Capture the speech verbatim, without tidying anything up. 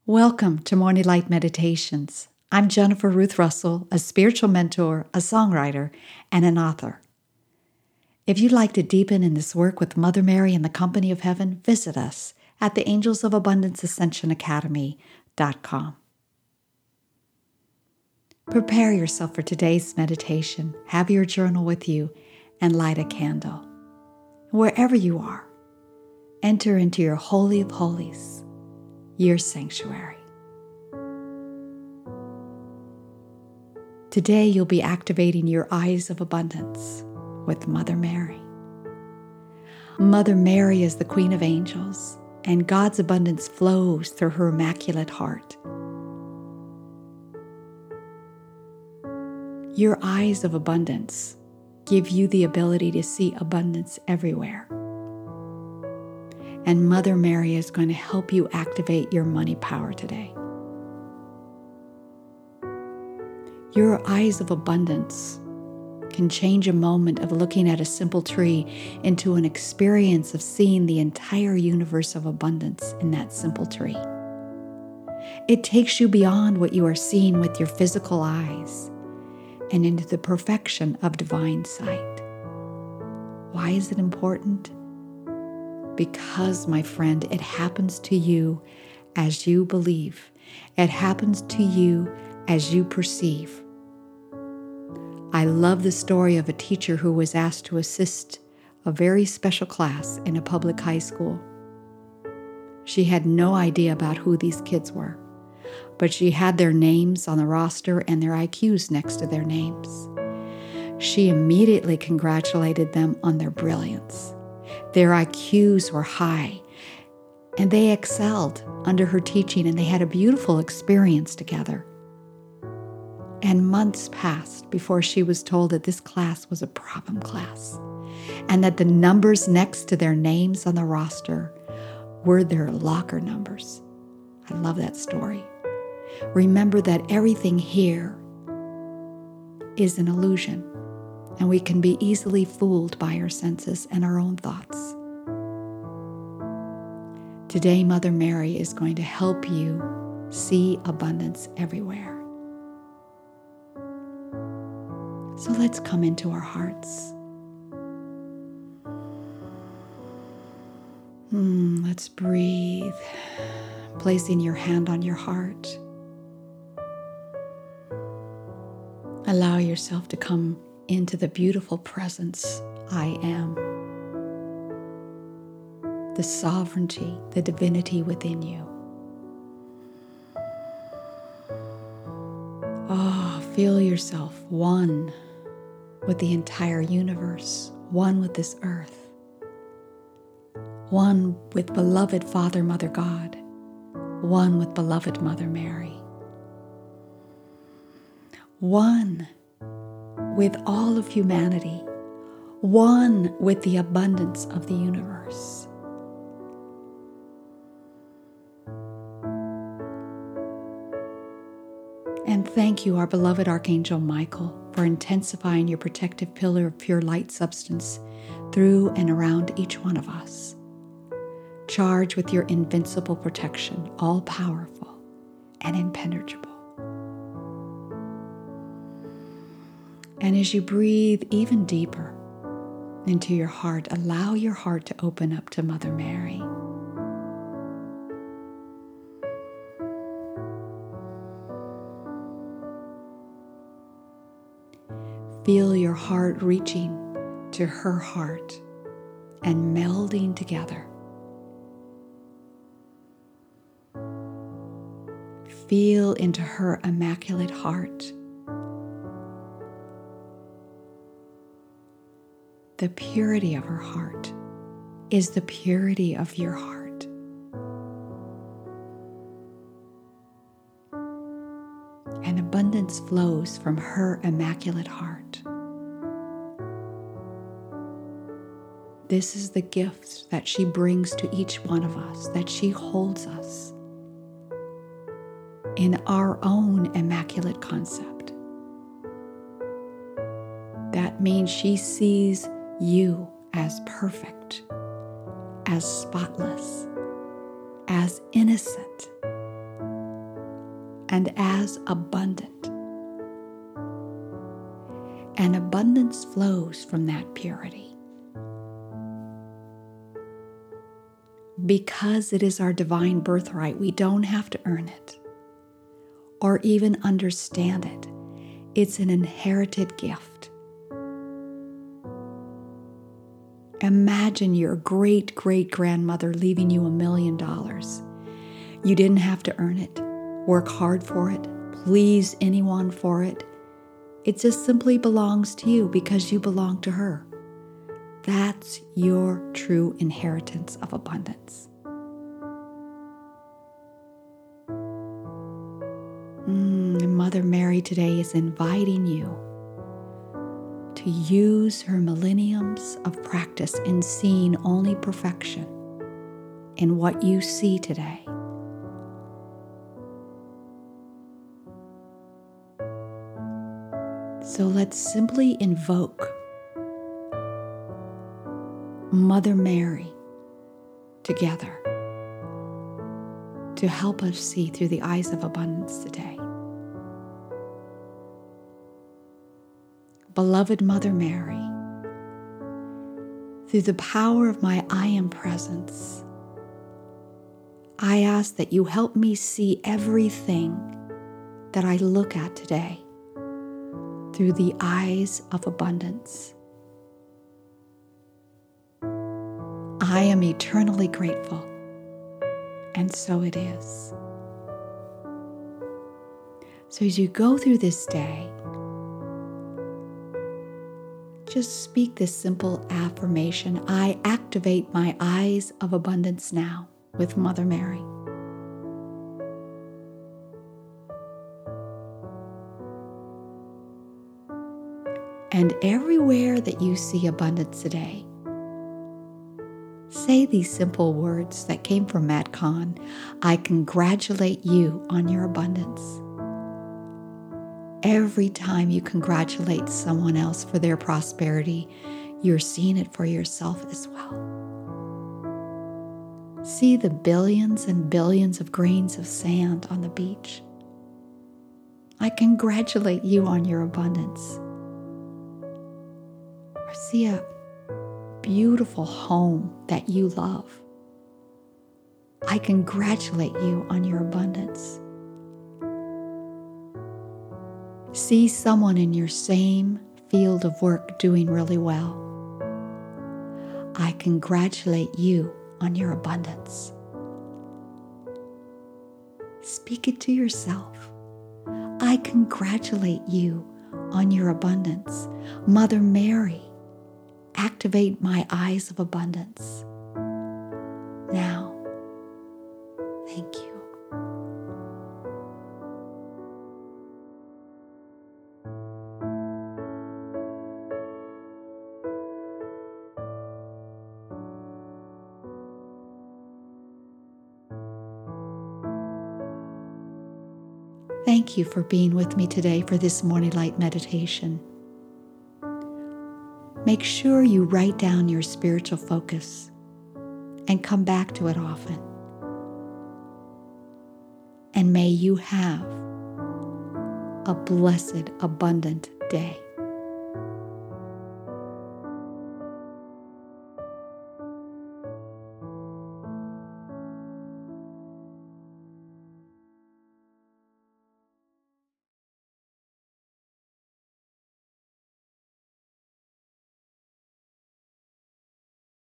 Welcome to Morning Light Meditations. I'm Jennifer Ruth Russell, a spiritual mentor, a songwriter, and an author. If you'd like to deepen in this work with Mother Mary and the Company of Heaven, visit us at the Angels of Abundance Ascension Academy dot com. Prepare yourself for today's meditation. Have your journal with you and light a candle. Wherever you are, enter into your Holy of Holies, your sanctuary. Today you'll be activating your eyes of abundance with Mother Mary. Mother Mary is the Queen of Angels, and God's abundance flows through her immaculate heart. Your eyes of abundance give you the ability to see abundance everywhere. And Mother Mary is going to help you activate your money power today. Your eyes of abundance can change a moment of looking at a simple tree into an experience of seeing the entire universe of abundance in that simple tree. It takes you beyond what you are seeing with your physical eyes and into the perfection of divine sight. Why is it important? Because, my friend, it happens to you as you believe. It happens to you as you perceive. I love the story of a teacher who was asked to assist a very special class in a public high school. She had no idea about who these kids were, but she had their names on the roster and their I Qs next to their names. She immediately congratulated them on their brilliance. Their I Qs were high, and they excelled under her teaching, and they had a beautiful experience together. And months passed before she was told that this class was a problem class, and that the numbers next to their names on the roster were their locker numbers. I love that story. Remember that everything here is an illusion, and we can be easily fooled by our senses and our own thoughts. Today, Mother Mary is going to help you see abundance everywhere. So let's come into our hearts. Hmm, let's breathe, placing your hand on your heart. Allow yourself to come into the beautiful presence I am. The sovereignty, the divinity within you. Oh, feel yourself one with the entire universe, one with this earth, one with beloved Father, Mother God, one with beloved Mother Mary, one with all of humanity, one with the abundance of the universe. And thank you, our beloved Archangel Michael, for intensifying your protective pillar of pure light substance through and around each one of us. Charged with your invincible protection, all-powerful and impenetrable. And as you breathe even deeper into your heart, allow your heart to open up to Mother Mary. Feel your heart reaching to her heart and melding together. Feel into her immaculate heart. The purity of her heart is the purity of your heart. And abundance flows from her immaculate heart. This is the gift that she brings to each one of us, that she holds us in our own immaculate concept. That means she sees you as perfect, as spotless, as innocent, and as abundant. And abundance flows from that purity. Because it is our divine birthright, we don't have to earn it or even understand it. It's an inherited gift. Imagine your great-great-grandmother leaving you a million dollars. You didn't have to earn it, work hard for it, please anyone for it. It just simply belongs to you because you belong to her. That's your true inheritance of abundance. Mm, and Mother Mary today is inviting you to use her millenniums of practice in seeing only perfection in what you see today. So let's simply invoke Mother Mary together to help us see through the eyes of abundance today. Beloved Mother Mary, through the power of my I Am Presence, I ask that you help me see everything that I look at today through the eyes of abundance. I am eternally grateful, and so it is. So as you go through this day, just speak this simple affirmation. I activate my eyes of abundance now with Mother Mary. And everywhere that you see abundance today, say these simple words that came from Matt Kahn. I congratulate you on your abundance. Every time you congratulate someone else for their prosperity, you're seeing it for yourself as well. See the billions and billions of grains of sand on the beach. I congratulate you on your abundance. Or see a beautiful home that you love. I congratulate you on your abundance. See someone in your same field of work doing really well. I congratulate you on your abundance. Speak it to yourself. I congratulate you on your abundance. Mother Mary, activate my eyes of abundance. Now, thank you. Thank you for being with me today for this morning light meditation. Make sure you write down your spiritual focus and come back to it often. And may you have a blessed, abundant day.